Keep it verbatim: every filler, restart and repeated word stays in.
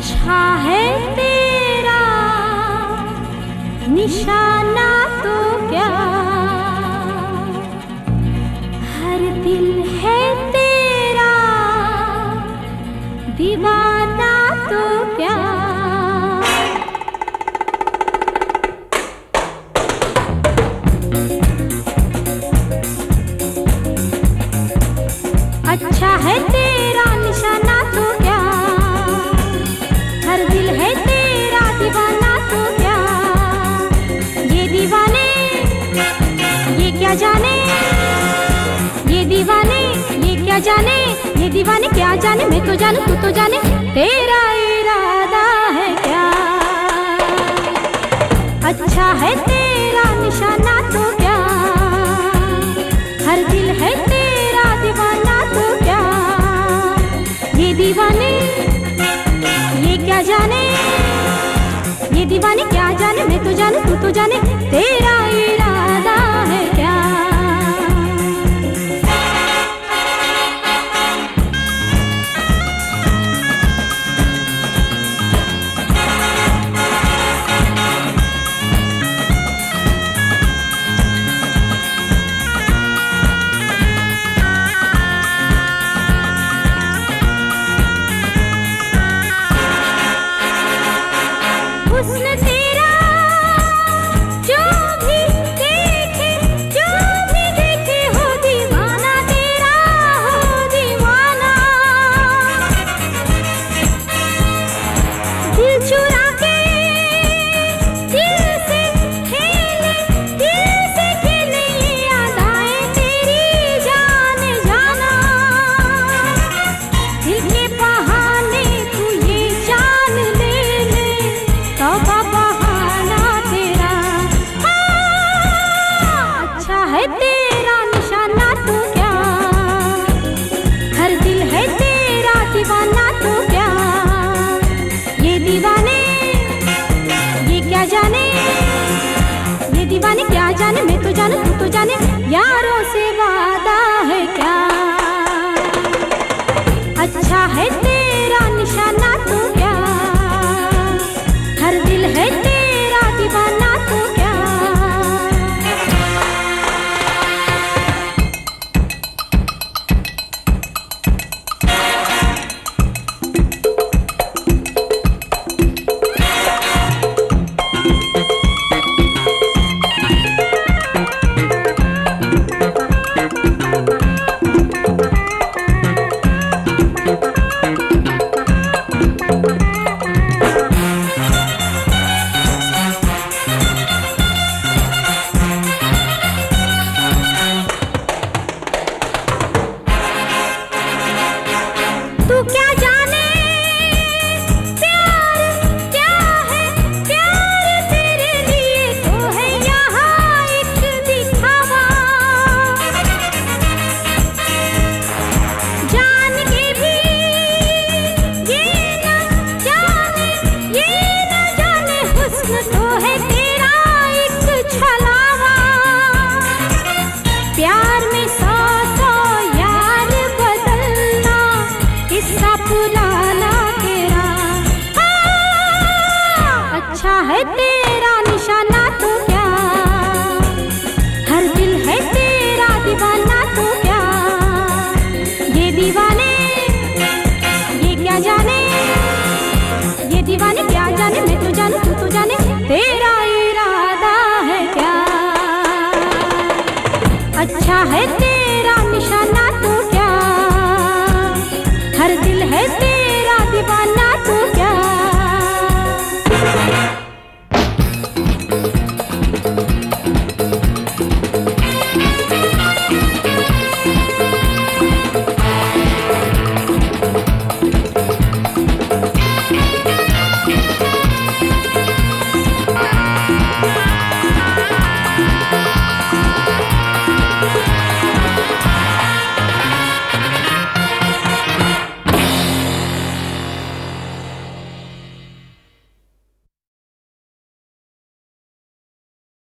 अच्छा है तेरा निशाना तो क्या, हर दिल है तेरा दीवाना तो क्या। अच्छा है तेरा निशाना तो क्या, हर दिल है तेरा दीवाना तो क्या। ये दीवाने ये क्या जाने, ये दीवाने ये क्या जाने, ये दीवाने क्या जाने, मैं तो जानू तू तो जाने तेरा इरादा है क्या। अच्छा है तेरा निशाना तो क्या, हर दिल है तेरा दीवाना तो क्या। ये दीवाने ये क्या जाने, ये दीवाने क्या जाने, मैं तो जानू तू तो जाने तेरा इरादा है क्या। हुस्न तेरा जो भी देखे, जो भी देखे हो दीवाना तेरा, हो दीवाना। दिल चुरा के दिल से खेले, दिल से खेले ये अदाएं तेरी जाने जाना। दिल के बहाने तू ये जान ले ले, तौबा बहाना तेरा। हाँ, अच्छा है तेरा निशाना तो क्या, हर दिल है तेरा दीवाना तो क्या। ये दीवाने ये क्या जाने, ये दीवाने क्या जाने, मैं तो जानू तू तो जाने यार।